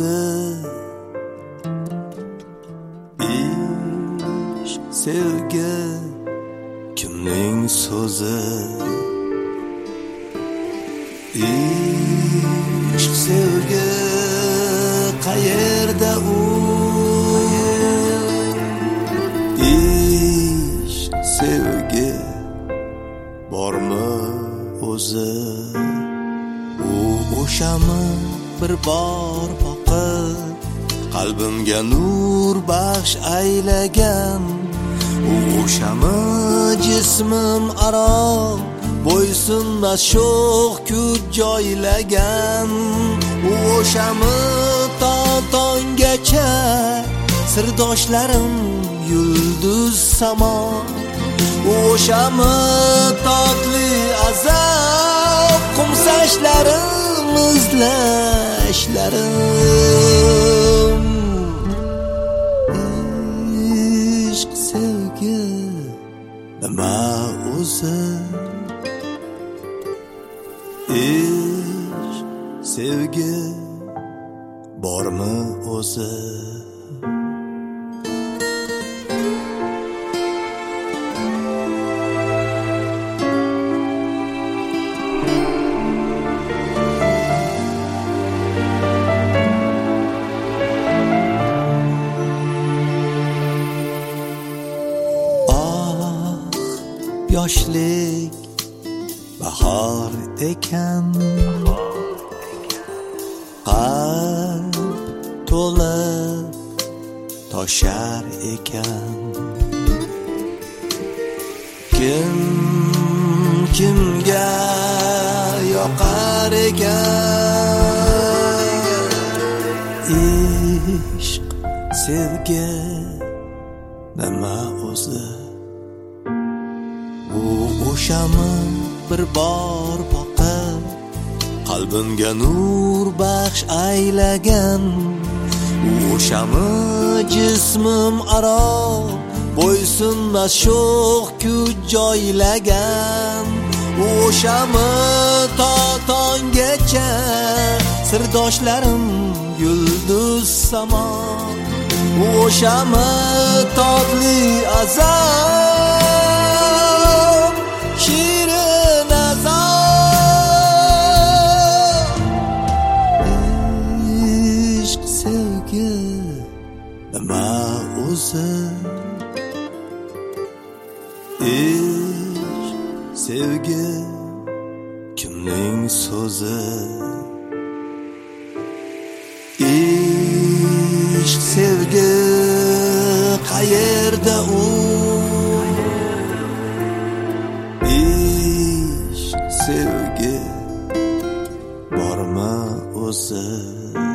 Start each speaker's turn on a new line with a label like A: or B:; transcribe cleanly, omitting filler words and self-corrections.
A: o'zi. Ishq sevgi kimning so'zi? Ishq sevgi qayerda u? Ishq sevgi bormi o'zi? U o'shami bir bor boqib qalbimga nur baxsh aylagan? U o'shami jismim aro bo'ysunmas sho'x kuch joylagan? U o'shami to tonggacha sirdoshlarim yulduz samo? U o'shami totli azob qumsashlarim izlashlarim? Ishq sevgi nima o'zi? Ishq sevgi bormi o'zi? Yoshlik bahor ekan, qalb to'lib toshar ekan. Kim kimga yoqar ekan? Ishq sevgi nima o'zi? U o'shami bir bor boqib qalbimga nur baxsh aylagan? U o'shami jismim aro bo'ysunmas sho'x kuch joylagan? U o'shami to tonggacha sirdoshlarim yulduz samo? U o'shami totli azob shirin azob? Ishq sevgi nima o'zi? Ishq sevgi kimning so'zi? Ishq sevgi qayerda u? Ishq sevgi bormi o'zi?